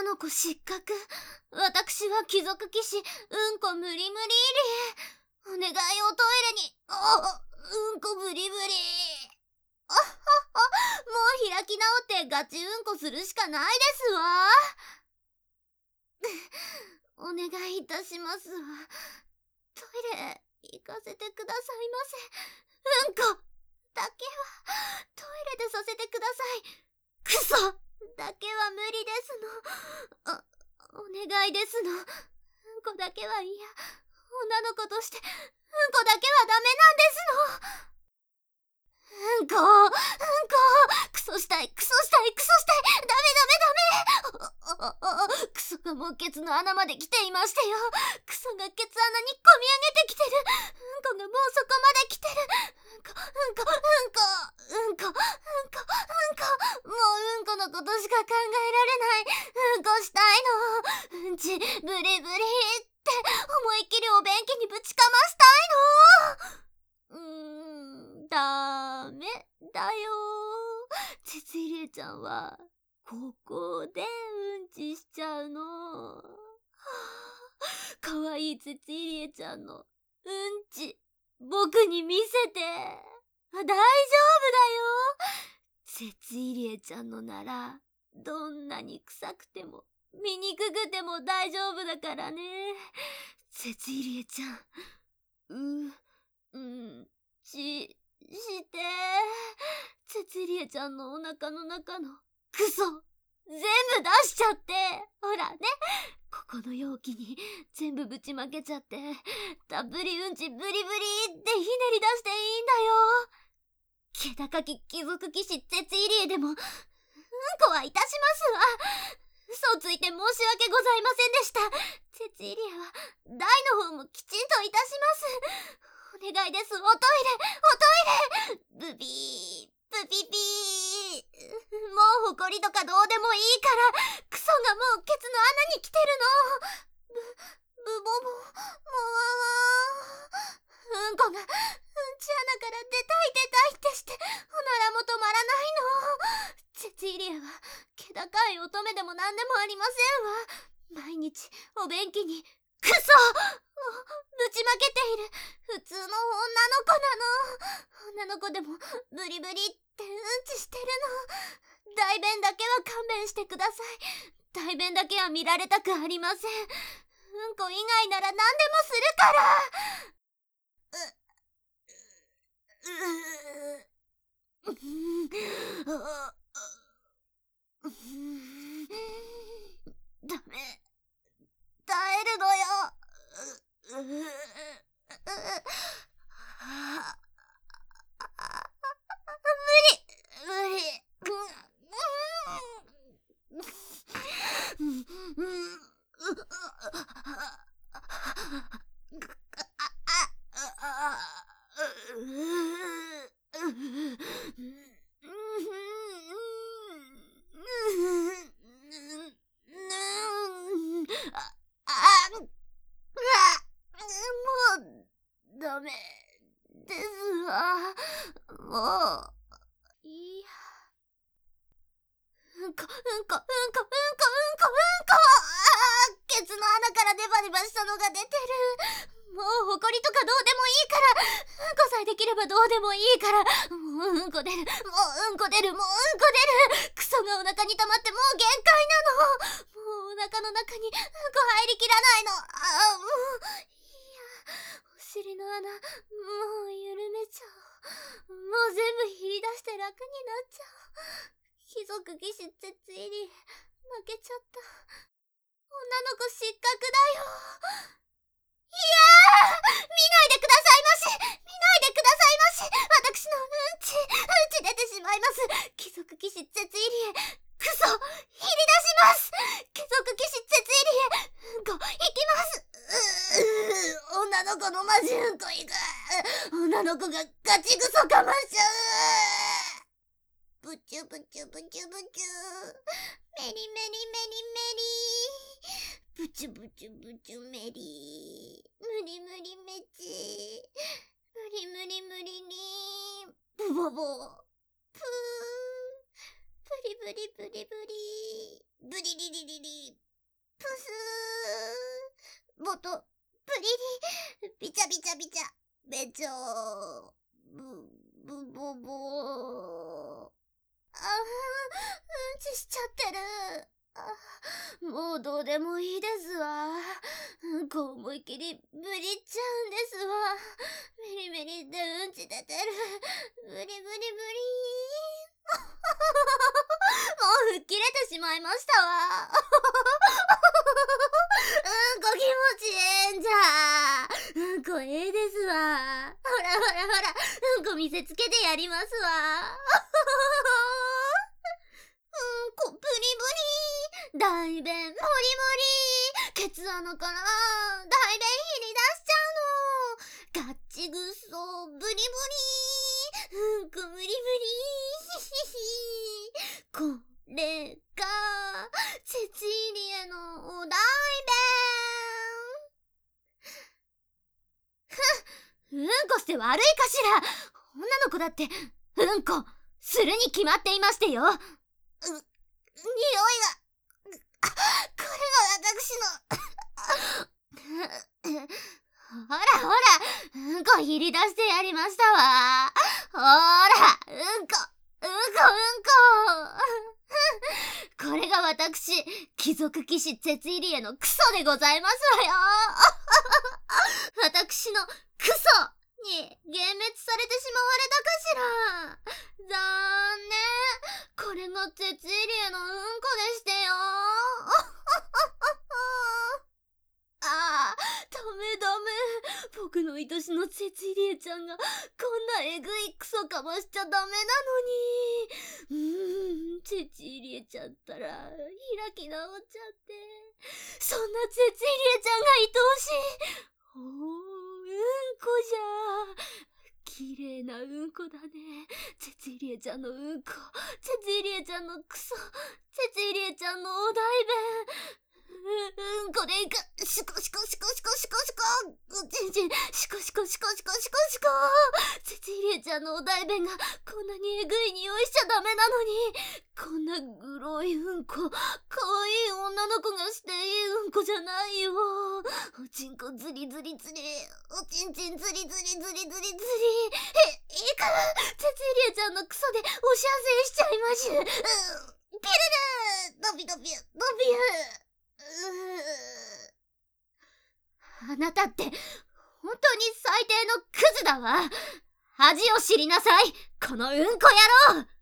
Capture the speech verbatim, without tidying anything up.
の子失格。私は貴族騎士、うんこ無理無理入り。お願いおトイレに。あ、うんこブリブリ。あはは、もう開き直ってガチうんこするしかないですわ。お願いいたしますわ。トイレ行かせてくださいませ。うんこだけはトイレでさせてください。クソだけは無理ですの。あ、お願いですの。うんこだけは嫌。女の子としてうんこだけはダメなんですの。うんこうんこクソしたいクソしたいクソしたい、ダメダメダメ。あああ、クソがもうケツの穴まで来ていましてよ。クソがケツ穴にこみ上げてきてる。うんこがもうそこまで来てる。うんこうんこうんこうんこうんこうんこ、もううんこのことしか考えられない。うんこしたいの。うんちブリブリって思いっきりお便器にぶちかましたいの。うーん、ダメだよ。チェツイリエちゃんはここでうんちしちゃうの。はあ、かわいいチェツイリエちゃんのうんち僕に見せて。大丈夫だよ。チェツイリエちゃんのならどんなに臭くても醜くても大丈夫だからね。チェツイリエちゃん、ううんちしてチェツイリエちゃんのお腹の中のクソ全部出しちゃって、ほらね、ここの容器に全部ぶちまけちゃって、たっぷりうんちブリブリってひねり出していいんだよ。気高き貴族騎士チェツイリエでもうんこはいたしますわ。嘘ついて申し訳ございませんでした。チェツイリエは台の方もきちんといたします。お願いです、おトイレおトイレ。ブビーブピピー。もうほこりとかどうでもいいから、クソがもうケツの穴に来てるの。ブブボボもわわうんこがうんち穴から出たい出たいってしておならも止まらないの。チェツイリエは気高い乙女でも何でもありませんわ。毎日お便器にクソぶちまけている普通の女の子なの。女の子でもブリブリってうんちしてるの。大便だけは勘弁してください。大便だけは見られたくありません。うんこ以外なら何でもするから。うううダメ、耐えるのよ。うう無理無理。ダメですわ。もういや、うんこうんこうんこうんこうんこうんこうんこ、ケツの穴からネバネバしたのが出てる。もうほこりとかどうでもいいから、うんこさえできればどうでもいいから。もううんこ出る、もううんこ出る、もううんこ出る。クソがお腹に溜まってもう限界なの。もうお腹の中にうんこ入りきらないの。あ、もういや、お尻の穴もう緩めちゃおう。もう全部引り出して楽になっちゃおう。貴族騎士チェツイリエ負けちゃった。女の子失格だよ。いやー、見ないでくださいまし、見ないでくださいまし。私のうんちうんち出てしまいます。貴族騎士チェツイリエクソ切り出します。貴族騎士チェツイリエうんこ行きます。うー、女の子のマジうんこ行く。女の子がガチグソかましちゃう。ブチュブチュブチュブチュメリメリメリメリブチュブチュブチュメリムリムリメチムリムリムリにブボボプーブリブリブリブリブリリリリリす。もっと、プリリ、びちゃびちゃびちゃ、べちょー、ぶ、ぶぼぼー。あー、うんちしちゃってる。あ、もうどうでもいいですわ。うんこ思いっきりぶりっちゃうんですわ。メリメリってうんち出てる。ブリブリブリー。もう吹っ切れてしまいましたわ。うんこ気持ちええんじゃ。うんこええですわ。ほらほらほら、うんこ見せつけてやりますわ。うんこブリブリ、大便モリモリ、ケツ穴から大便ひり出しちゃうの。ガッチグソブリブリ、うんこブリブリ、ヒヒヒ。これがセチーリエのお大便。ふん、うんこして悪いかしら。女の子だってうんこするに決まっていましてよ。う、匂いが、これが私のほらほら、うんこひり出してやりましたわ。ほら、うんこうんこうんここれが私、貴族騎士ツェツィリエのクソでございますわよ。私のクソに幻滅されてしまわれたかしら。残念。これがツェツィリエのうんこでしてよ。ああ、ダメダメ。僕の愛しのツェツィリエちゃんがこんなえぐいクソかましちゃダメなのに。うーん、ツェツィリエちゃんったら開き直っちゃって。そんなツェツィリエちゃんが愛おしい。おー、うんこじゃ。綺麗なうんこだね。ツェツィリエちゃんのうんこ、ツェツィリエちゃんのクソ、ツェツィリエちゃんのお大便。うんこでいく。シコシコシコシコシコシコ。うちんちん、シコシコシコシコシコシコ。ツェツィリエちゃんのお大便がこんなにえぐい匂いしちゃダメなのに、こんなグロいうんこ、かわいい女の子がしていいうんこじゃないよ。おちんこズリズリズリ、おちんちんズリズリズリズリズリ。え、いいから、ツェツィリエちゃんのクソでおしゃせしちゃいましゅ。うピルルー、ドビドビュドビュー。あなたって本当に最低のクズだわ。恥を知りなさい、このうんこ野郎。